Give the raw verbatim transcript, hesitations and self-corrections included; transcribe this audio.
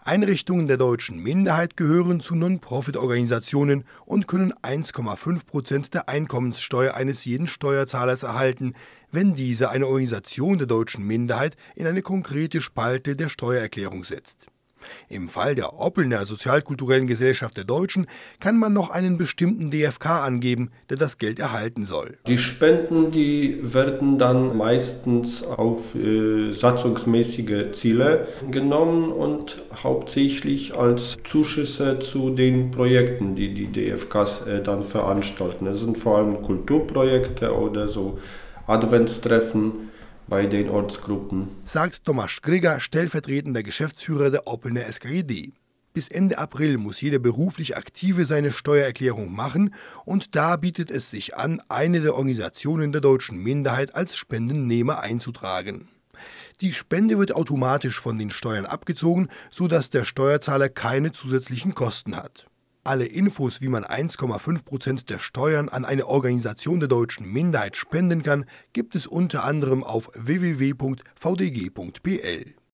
Einrichtungen der deutschen Minderheit gehören zu Non-Profit-Organisationen und können eins Komma fünf Prozent der Einkommenssteuer eines jeden Steuerzahlers erhalten, wenn dieser eine Organisation der deutschen Minderheit in eine konkrete Spalte der Steuererklärung setzt. Im Fall der Oppelner Sozialkulturellen Gesellschaft der Deutschen kann man noch einen bestimmten D F K angeben, der das Geld erhalten soll. Die Spenden, die werden dann meistens auf äh, satzungsmäßige Ziele genommen und hauptsächlich als Zuschüsse zu den Projekten, die die D F Ks äh, dann veranstalten. Das sind vor allem Kulturprojekte oder so Adventstreffen bei den Ortsgruppen, sagt Thomas Grigger, stellvertretender Geschäftsführer der Oppelner S K G D. Bis Ende April muss jeder beruflich Aktive seine Steuererklärung machen und da bietet es sich an, eine der Organisationen der deutschen Minderheit als Spendennehmer einzutragen. Die Spende wird automatisch von den Steuern abgezogen, sodass der Steuerzahler keine zusätzlichen Kosten hat. Alle Infos, wie man eins Komma fünf Prozent der Steuern an eine Organisation der deutschen Minderheit spenden kann, gibt es unter anderem auf w w w punkt v d g punkt p l.